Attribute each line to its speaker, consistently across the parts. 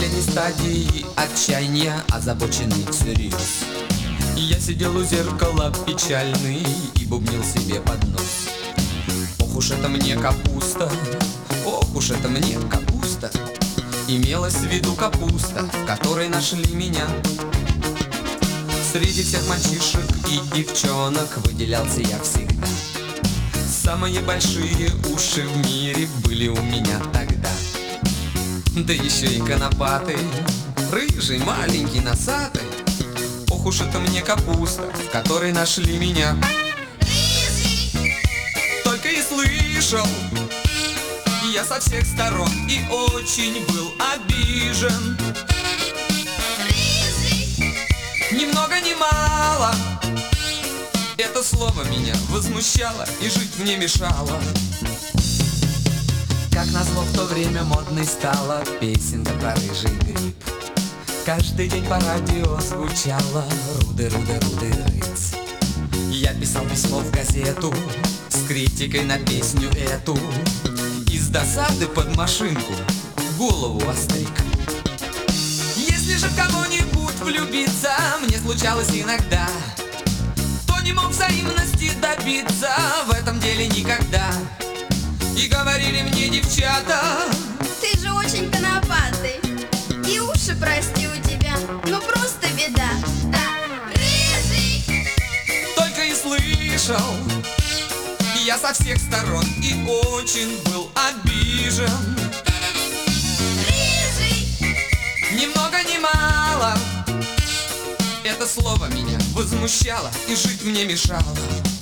Speaker 1: последней стадии отчаяния, озабоченный всерьез. Я сидел у зеркала печальный и бубнил себе под нос: ох уж это мне капуста, ох уж это мне капуста. Имелась в виду капуста, в которой нашли меня. Среди всех мальчишек и девчонок выделялся я всегда. Самые большие уши в мире были у меня тогда. Да еще и конопатый, рыжий, маленький, носатый. Ох уж это мне капуста, в которой нашли меня. Только и слышал я со всех сторон и очень был обижен. Ни много ни мало это слово меня возмущало и жить мне мешало. Как назло, в то время модной стала песенка про рыжий гриб. Каждый день по радио звучала: руды, руды, руды, рыц. Я писал письмо в газету с критикой на песню эту. Из досады под машинку голову остриг. Если же в кого-нибудь влюбиться мне случалось иногда, то не мог взаимности добиться в этом деле никогда. И говорили мне девчата:
Speaker 2: ты же очень конопатый, и уши, прости, у тебя ну просто беда. Рыжий!
Speaker 1: Только и слышал я со всех сторон и очень был обижен.
Speaker 2: Рыжий!
Speaker 1: Ни много ни мало это слово меня возмущало и жить мне мешало.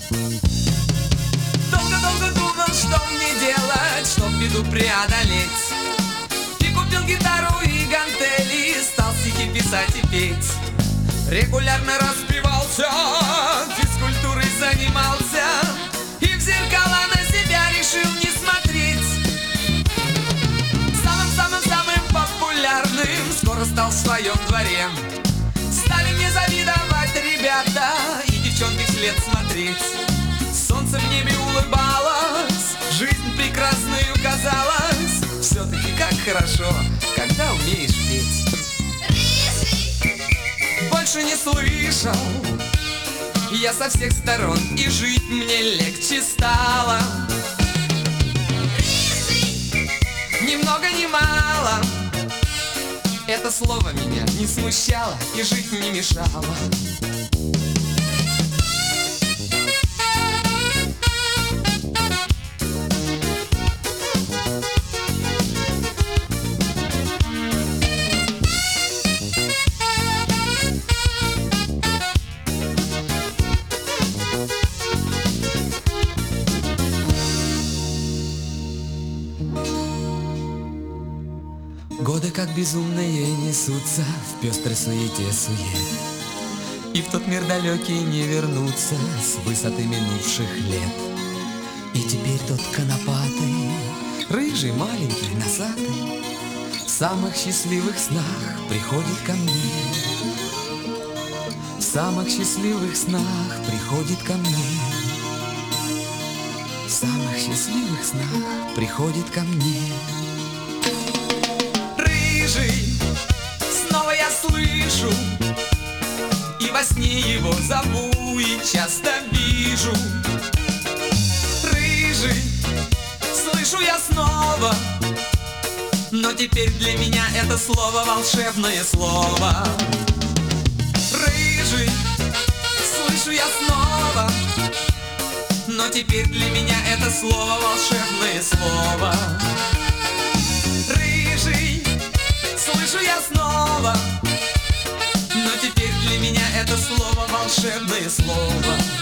Speaker 1: Долго-долго думал, что мне делать, чтоб беду преодолеть. И купил гитару и гантели, стал стихи писать и петь. Регулярно распевался, физкультурой занимался, и в зеркала на себя решил не смотреть. Самым-самым-самым популярным скоро стал в своем дворе. Стали мне завидовать ребята и девчонки вслед смотреть. Солнце в небе улыбалось, жизнь прекрасною казалась. Все-таки как хорошо, когда умеешь петь.
Speaker 2: Рыжий!
Speaker 1: Больше не слышал я со всех сторон, и жить мне легче стало.
Speaker 2: Рыжий!
Speaker 1: Ни много ни мало это слово меня не смущало и жить не мешало. Годы как безумные несутся в пестрой суете сует, и в тот мир далекий не вернуться с высоты минувших лет. И теперь тот конопатый, рыжий, маленький, носатый, в самых счастливых снах приходит ко мне. В самых счастливых снах приходит ко мне. В самых счастливых снах приходит ко мне. Снова я слышу, и во сне его зову, и часто вижу. Рыжий, слышу я снова, но теперь для меня это слово волшебное слово. Рыжий, слышу я снова, но теперь для меня это слово волшебное слово. Рыжий, слышу я снова, но теперь для меня это слово волшебное слово.